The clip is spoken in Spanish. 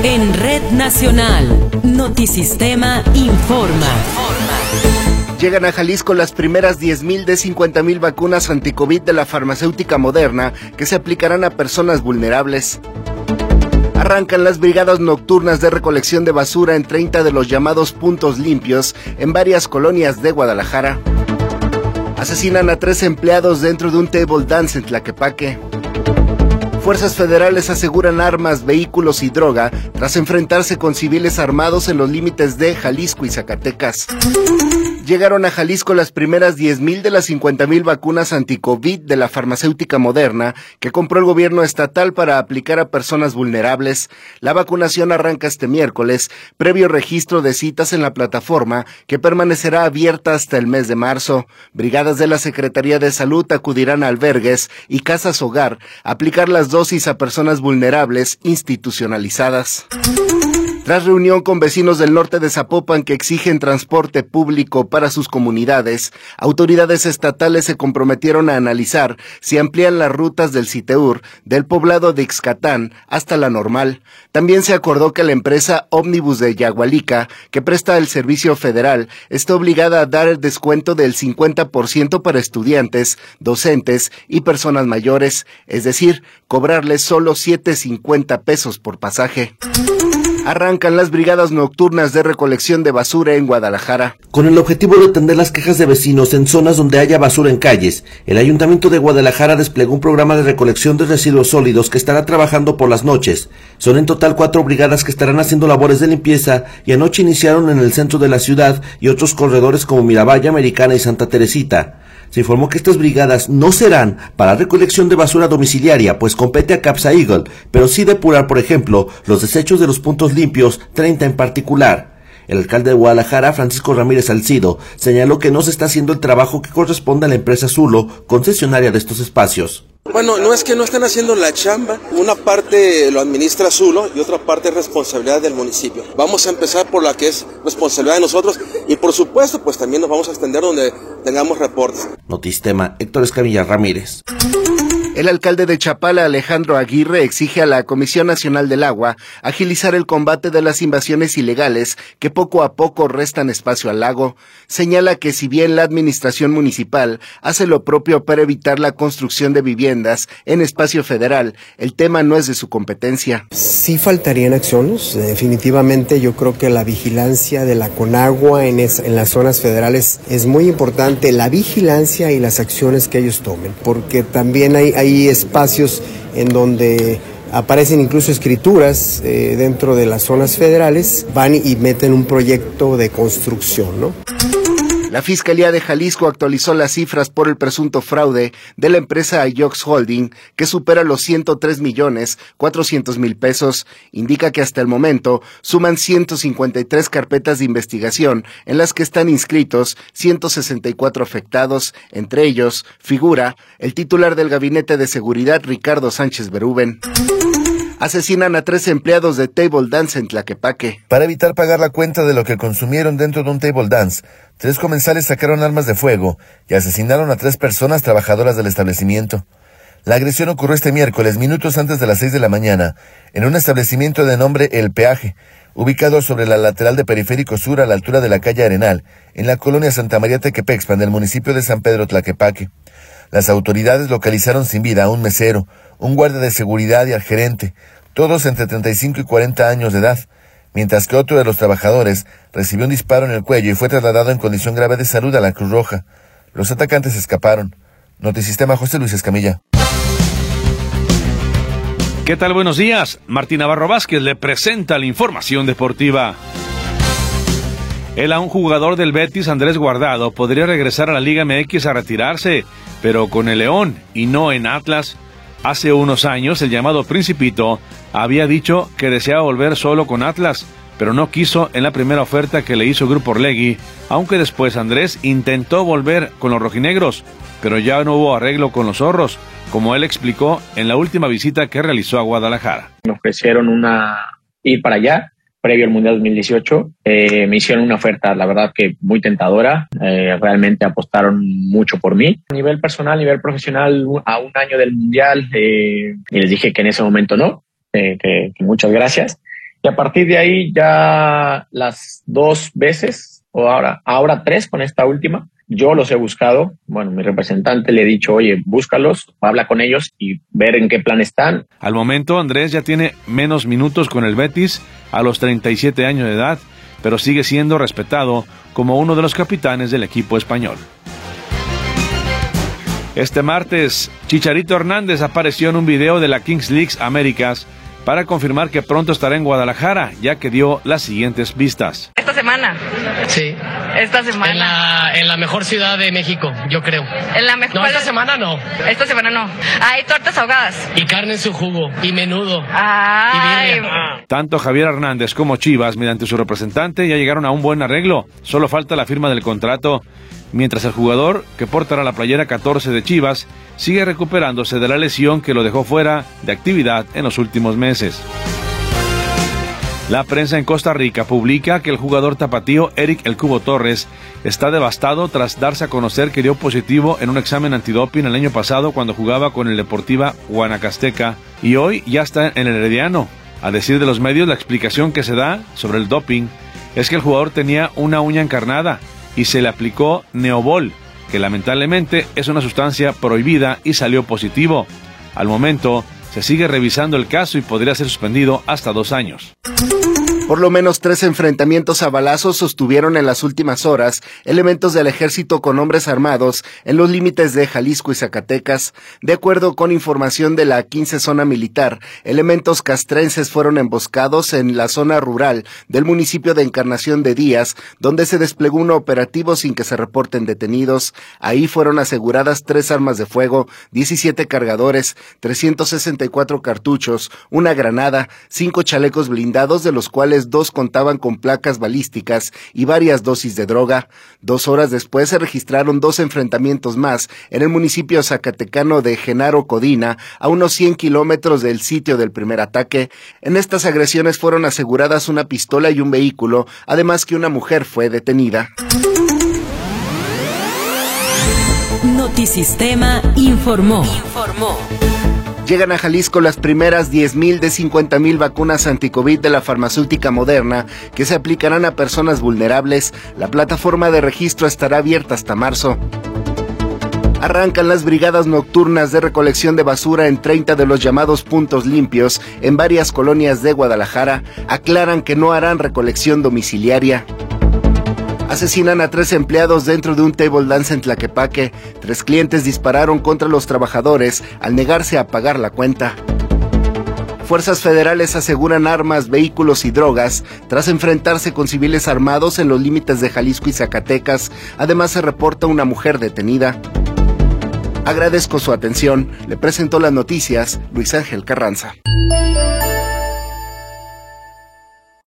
En Red Nacional, Notisistema informa. Llegan a Jalisco las primeras 10,000 de 50,000 vacunas anti-COVID de la farmacéutica Moderna que se aplicarán a personas vulnerables. Arrancan las brigadas nocturnas de recolección de basura en 30 de los llamados puntos limpios en varias colonias de Guadalajara. Asesinan a 3 empleados dentro de un table dance en Tlaquepaque. Fuerzas federales aseguran armas, vehículos y droga tras enfrentarse con civiles armados en los límites de Jalisco y Zacatecas. Llegaron a Jalisco las primeras 10,000 de las 50,000 vacunas anti-COVID de la farmacéutica Moderna que compró el gobierno estatal para aplicar a personas vulnerables. La vacunación arranca este miércoles, previo registro de citas en la plataforma que permanecerá abierta hasta el mes de marzo. Brigadas de la Secretaría de Salud acudirán a albergues y casas hogar a aplicar las dosis a personas vulnerables institucionalizadas. Tras reunión con vecinos del norte de Zapopan que exigen transporte público para sus comunidades, autoridades estatales se comprometieron a analizar si amplían las rutas del Citeur del poblado de Ixcatán hasta La Normal. También se acordó que la empresa Ómnibus de Yagualica, que presta el servicio federal, está obligada a dar el descuento del 50% para estudiantes, docentes y personas mayores, es decir, cobrarles solo 7.50 pesos por pasaje. Arrancan las brigadas nocturnas de recolección de basura en Guadalajara. Con el objetivo de atender las quejas de vecinos en zonas donde haya basura en calles, el Ayuntamiento de Guadalajara desplegó un programa de recolección de residuos sólidos que estará trabajando por las noches. Son en total 4 brigadas que estarán haciendo labores de limpieza y anoche iniciaron en el centro de la ciudad y otros corredores como Miravalle, Americana y Santa Teresita. Se informó que estas brigadas no serán para recolección de basura domiciliaria, pues compete a Capsa Eagle, pero sí depurar, por ejemplo, los desechos de los puntos limpios, 30 en particular. El alcalde de Guadalajara, Francisco Ramírez Salcido, señaló que no se está haciendo el trabajo que corresponde a la empresa Zulo, concesionaria de estos espacios. Bueno, no es que no estén haciendo la chamba, una parte lo administra Zulo y otra parte es responsabilidad del municipio. Vamos a empezar por la que es responsabilidad de nosotros y por supuesto pues también nos vamos a extender donde tengamos reportes. Notisistema, Héctor Escamilla Ramírez. El alcalde de Chapala, Alejandro Aguirre, exige a la Comisión Nacional del Agua agilizar el combate de las invasiones ilegales que poco a poco restan espacio al lago. Señala que si bien la administración municipal hace lo propio para evitar la construcción de viviendas en espacio federal, el tema no es de su competencia. Sí faltarían acciones, definitivamente yo creo que la vigilancia de la Conagua en las zonas federales es muy importante, la vigilancia y las acciones que ellos tomen, porque también hay espacios en donde aparecen incluso escrituras dentro de las zonas federales, van y meten un proyecto de construcción, ¿no? La Fiscalía de Jalisco actualizó las cifras por el presunto fraude de la empresa Ayox Holding, que supera los 103,400,000 pesos. Indica que hasta el momento suman 153 carpetas de investigación en las que están inscritos 164 afectados. Entre ellos figura el titular del Gabinete de Seguridad, Ricardo Sánchez Berúben. Asesinan a 3 empleados de table dance en Tlaquepaque. Para evitar pagar la cuenta de lo que consumieron dentro de un table dance, 3 comensales sacaron armas de fuego y asesinaron a 3 personas trabajadoras del establecimiento. La agresión ocurrió este miércoles, minutos antes de las 6 de la mañana, en un establecimiento de nombre El Peaje, ubicado sobre la lateral de Periférico Sur a la altura de la calle Arenal, en la colonia Santa María Tequepexpan del municipio de San Pedro Tlaquepaque. Las autoridades localizaron sin vida a un mesero, un guardia de seguridad y al gerente, todos entre 35 y 40 años de edad, mientras que otro de los trabajadores recibió un disparo en el cuello y fue trasladado en condición grave de salud a la Cruz Roja. Los atacantes escaparon. Notisistema, José Luis Escamilla. ¿Qué tal? Buenos días. Martín Navarro Vázquez le presenta la información deportiva. El aún jugador del Betis, Andrés Guardado, podría regresar a la Liga MX a retirarse, pero con el León y no en Atlas. Hace unos años, el llamado Principito había dicho que deseaba volver solo con Atlas, pero no quiso en la primera oferta que le hizo Grupo Orlegui, aunque después Andrés intentó volver con los rojinegros, pero ya no hubo arreglo con los zorros, como él explicó en la última visita que realizó a Guadalajara. Me ofrecieron ir para allá, previo al Mundial 2018, me hicieron una oferta, la verdad que muy tentadora, realmente apostaron mucho por mí. A nivel personal, a nivel profesional, a un año del Mundial, y les dije que en ese momento no, que muchas gracias. Y a partir de ahí ya las 2 veces, o ahora 3 con esta última, yo los he buscado. Bueno, mi representante le he dicho, oye, búscalos, habla con ellos y ver en qué plan están. Al momento, Andrés ya tiene menos minutos con el Betis a los 37 años de edad, pero sigue siendo respetado como uno de los capitanes del equipo español. Este martes, Chicharito Hernández apareció en un video de la Kings League Américas para confirmar que pronto estará en Guadalajara, ya que dio las siguientes vistas. Esta semana. Sí. Esta semana. En la mejor ciudad de México, yo creo. En la mejor. No, esta semana no. Esta semana no. Hay tortas ahogadas. Y carne en su jugo, y menudo. Ay. Y tanto Javier Hernández como Chivas, mediante su representante, ya llegaron a un buen arreglo. Solo falta la firma del contrato. Mientras el jugador, que portará la playera 14 de Chivas, sigue recuperándose de la lesión que lo dejó fuera de actividad en los últimos meses. La prensa en Costa Rica publica que el jugador tapatío Eric El Cubo Torres está devastado tras darse a conocer que dio positivo en un examen antidoping el año pasado cuando jugaba con el Deportiva Guanacasteca y hoy ya está en el Herediano. A decir de los medios, la explicación que se da sobre el doping es que el jugador tenía una uña encarnada y se le aplicó Neobol, que lamentablemente es una sustancia prohibida y salió positivo. Al momento, se sigue revisando el caso y podría ser suspendido hasta 2 años. Por lo menos 3 enfrentamientos a balazos sostuvieron en las últimas horas elementos del ejército con hombres armados en los límites de Jalisco y Zacatecas. De acuerdo con información de la 15 Zona Militar, elementos castrenses fueron emboscados en la zona rural del municipio de Encarnación de Díaz, donde se desplegó un operativo sin que se reporten detenidos. Ahí fueron aseguradas 3 armas de fuego, 17 cargadores, 364 cartuchos, una granada, 5 chalecos blindados, de los cuales 2 contaban con placas balísticas y varias dosis de droga. 2 horas después se registraron 2 enfrentamientos más en el municipio zacatecano de Genaro Codina, a unos 100 kilómetros del sitio del primer ataque. En estas agresiones fueron aseguradas una pistola y un vehículo, además que una mujer fue detenida. Notisistema informó. Llegan a Jalisco las primeras 10,000 de 50,000 vacunas anticovid de la farmacéutica Moderna que se aplicarán a personas vulnerables. La plataforma de registro estará abierta hasta marzo. Arrancan las brigadas nocturnas de recolección de basura en 30 de los llamados puntos limpios en varias colonias de Guadalajara. Aclaran que no harán recolección domiciliaria. Asesinan a 3 empleados dentro de un table dance en Tlaquepaque. 3 clientes dispararon contra los trabajadores al negarse a pagar la cuenta. Fuerzas federales aseguran armas, vehículos y drogas tras enfrentarse con civiles armados en los límites de Jalisco y Zacatecas. Además, se reporta una mujer detenida. Agradezco su atención. Le presento las noticias Luis Ángel Carranza.